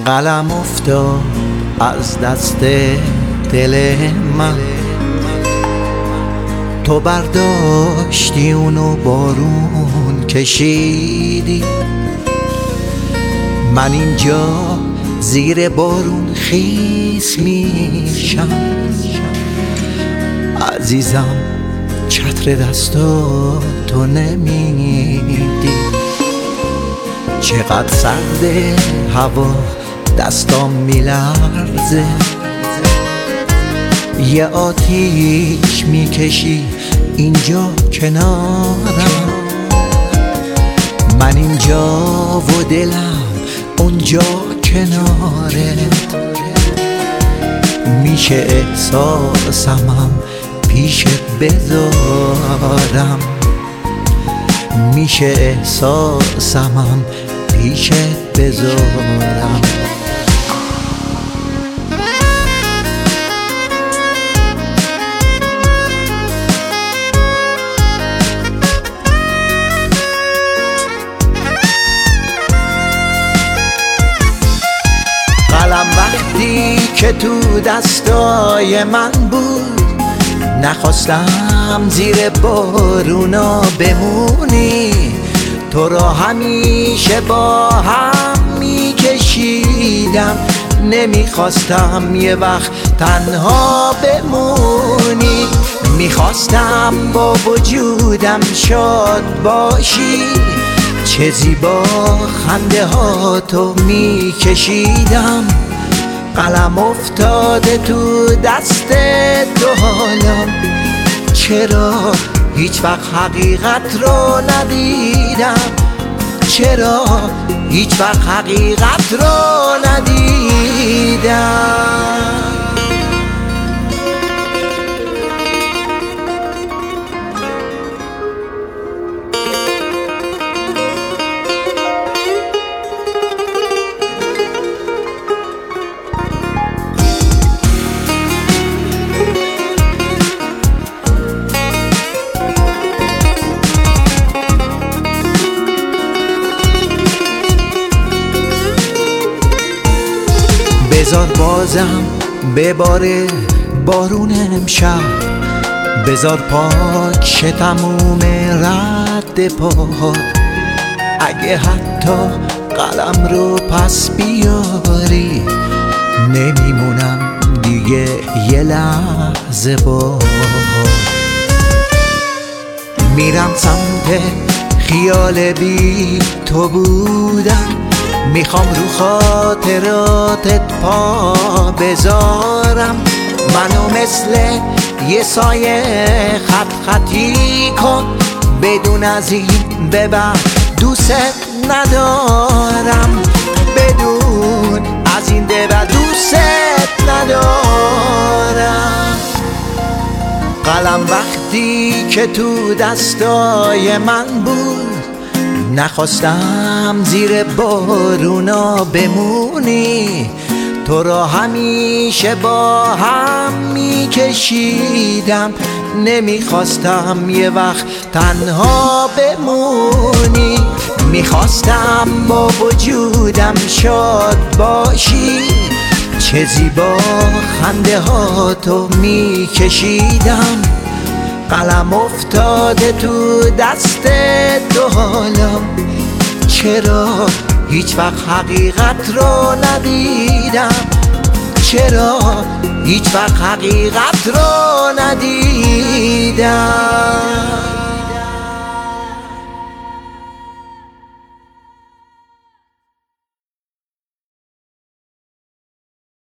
قلم افتاد از دست دل من، تو برداشتی اونو بارون کشیدی. من اینجا زیر بارون خیس میشم، عزیزم چتر دستاتو نمیدی. چقدر سرده هوا، دستام میلرزه، یه آتیش میکشی اینجا کنارم. من اینجا و دلم اونجا کنارت، میشه احساسمم پیشت بذارم، میشه احساسمم پیشت بذارم. قلم وقتی که تو دستای من بود، نخواستم زیر بارونا بمونی. تو را همیشه با هم میکشیدم، نمیخواستم یه وقت تنها بمونی. میخواستم با وجودم شاد باشی، چه زیبا خنده ها تو میکشیدم. قلم افتاده تو دست تو حالا، چرا هیچ وقت حقیقت رو ندیدم؟ چرا هیچ وقت حقیقت رو ندیدم؟ بذار بازم بباره بارون امشب، بذار پاک شه تموم رد پاهات. اگه حتی قلم رو پس بیاری، نمیمونم دیگه یه لحظه باهات. میرم سمت خیال بی تو بودم، میخوام رو خاطراتت پا بذارم. منو مثل یه سایه خط خطی کن، بدون از این به بعد دوست ندارم، بدون از این به بعد دوست ندارم. قلم وقتی که تو دستای من بود، نخواستم زیر بارونا بمونی. تو را همیشه با هم میکشیدم، نمیخواستم یه وقت تنها بمونی. میخواستم با وجودم شاد باشی، چه زیبا خنده ها تو میکشیدم. قلم افتاده تو دست تو حالا، چرا هیچ وقت حقیقت رو ندیدم؟ چرا هیچ وقت حقیقت رو ندیدم؟